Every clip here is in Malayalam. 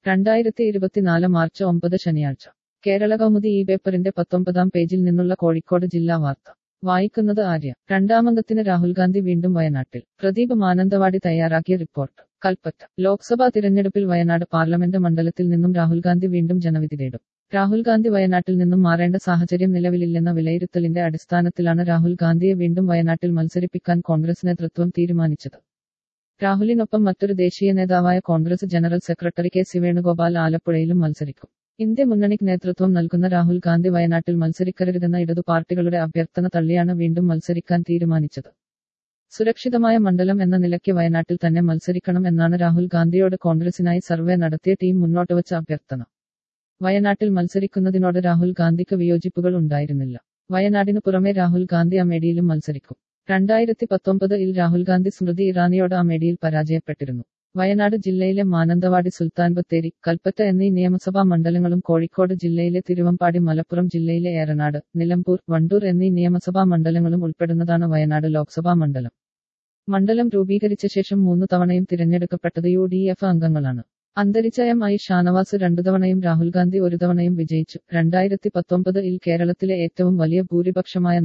2024 മാർച്ച് 9 ശനിയാഴ്ച കേരള കൗമുദി ഈ പേപ്പറിന്റെ 19-ാം പേജിൽ നിന്നുള്ള കോഴിക്കോട് ജില്ലാ വാർത്ത വായിക്കുന്നത് ആര്യ. രണ്ടാമംഗത്തിന് രാഹുൽ ഗാന്ധി വീണ്ടും വയനാട്ടിൽ. പ്രദീപ് മാനന്തവാടി തയ്യാറാക്കിയ റിപ്പോർട്ട്. കൽപ്പറ്റ. ലോക്സഭാ തിരഞ്ഞെടുപ്പിൽ വയനാട് പാർലമെന്റ് മണ്ഡലത്തിൽ നിന്നും രാഹുൽ ഗാന്ധി വീണ്ടും ജനവിധി തേടും. രാഹുൽ ഗാന്ധി വയനാട്ടിൽ നിന്നും മാറേണ്ട സാഹചര്യം നിലവിലില്ലെന്ന വിലയിരുത്തലിന്റെ അടിസ്ഥാനത്തിലാണ് രാഹുൽ ഗാന്ധിയെ വീണ്ടും വയനാട്ടിൽ മത്സരിപ്പിക്കാൻ കോൺഗ്രസ് നേതൃത്വം തീരുമാനിച്ചത്. രാഹുലിനൊപ്പം മറ്റൊരു ദേശീയ നേതാവായ Congress general secretary K C Venugopal ആലപ്പുഴയിലും മത്സരിക്കും. ഇന്ത്യ മുന്നണിക്ക് നേതൃത്വം നൽകുന്ന രാഹുൽ ഗാന്ധി വയനാട്ടിൽ മത്സരിക്കരുതെന്ന ഇടതു പാർട്ടികളുടെ അഭ്യർത്ഥന തള്ളിയാണ് വീണ്ടും മത്സരിക്കാൻ തീരുമാനിച്ചത്. സുരക്ഷിതമായ മണ്ഡലം എന്ന നിലയ്ക്ക് വയനാട്ടിൽ തന്നെ മത്സരിക്കണം എന്നാണ് രാഹുൽ ഗാന്ധിയോട് കോൺഗ്രസിനായി സർവേ നടത്തിയ ടീം മുന്നോട്ടുവച്ച അഭ്യർത്ഥന. വയനാട്ടിൽ മത്സരിക്കുന്നതിനോട് രാഹുൽ ഗാന്ധിക്ക് വിയോജിപ്പുകൾ ഉണ്ടായിരുന്നില്ല. വയനാടിനു പുറമെ രാഹുൽ ഗാന്ധി അമേഠിയിലും മത്സരിക്കും. 2019-ൽ രാഹുൽ ഗാന്ധി സ്മൃതി ഇറാനിയോട് അമേഠിയിൽ പരാജയപ്പെട്ടിരുന്നു. വയനാട് ജില്ലയിലെ മാനന്തവാടി, സുൽത്താൻ ബത്തേരി, കൽപ്പറ്റ എന്നീ നിയമസഭാ മണ്ഡലങ്ങളും കോഴിക്കോട് ജില്ലയിലെ തിരുവമ്പാടി, മലപ്പുറം ജില്ലയിലെ ഏറനാട്, നിലമ്പൂർ, വണ്ടൂർ എന്നീ നിയമസഭാ മണ്ഡലങ്ങളും ഉൾപ്പെടുന്നതാണ് വയനാട് ലോക്സഭാ മണ്ഡലം. മണ്ഡലം രൂപീകരിച്ച ശേഷം 3 തവണയും തിരഞ്ഞെടുക്കപ്പെട്ടത് UDF അംഗങ്ങളാണ്. അന്തരിച്ച MI ഷാനവാസ് 2 തവണയും രാഹുൽ ഗാന്ധി 1 തവണയും വിജയിച്ചു. 2019-ൽ കേരളത്തിലെ ഏറ്റവും വലിയ ഭൂരിപക്ഷമായ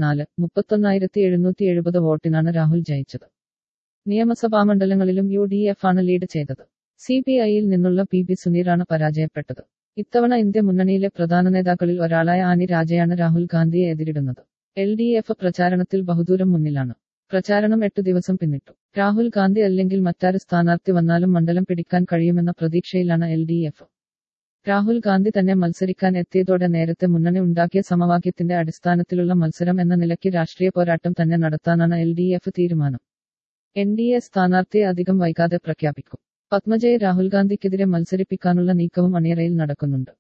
31,770 വോട്ടിനാണ് രാഹുൽ ജയിച്ചത്. നിയമസഭാ മണ്ഡലങ്ങളിലും UDF ആണ് ലീഡ് ചെയ്തത്. CPI-യിൽ നിന്നുള്ള PB സുനീറാണ് പരാജയപ്പെട്ടത്. ഇത്തവണ ഇന്ത്യ മുന്നണിയിലെ പ്രധാന നേതാക്കളിൽ ഒരാളായ ആനി രാജയാണ് രാഹുൽ ഗാന്ധിയെ എതിരിടുന്നത്. LDF പ്രചാരണത്തിൽ ബഹുദൂരം മുന്നിലാണ്. പ്രചാരണം 8 ദിവസം പിന്നിട്ടു. രാഹുൽ ഗാന്ധി അല്ലെങ്കിൽ മറ്റാര് സ്ഥാനാർത്ഥി വന്നാലും മണ്ഡലം പിടിക്കാൻ കഴിയുമെന്ന പ്രതീക്ഷയിലാണ് LDF. രാഹുൽ ഗാന്ധി തന്നെ മത്സരിക്കാൻ എത്തിയതോടെ നേരത്തെ മുന്നണി ഉണ്ടാക്കിയ സമവാക്യത്തിന്റെ അടിസ്ഥാനത്തിലുള്ള മത്സരം എന്ന നിലയ്ക്ക് രാഷ്ട്രീയ പോരാട്ടം തന്നെ നടത്താനാണ് LDF തീരുമാനം. NDA സ്ഥാനാർത്ഥിയെ അധികം വൈകാതെ പ്രഖ്യാപിക്കും. പത്മജയെ രാഹുൽ ഗാന്ധിക്കെതിരെ മത്സരിപ്പിക്കാനുള്ള നീക്കവും അണിയറയിൽ നടക്കുന്നുണ്ട്.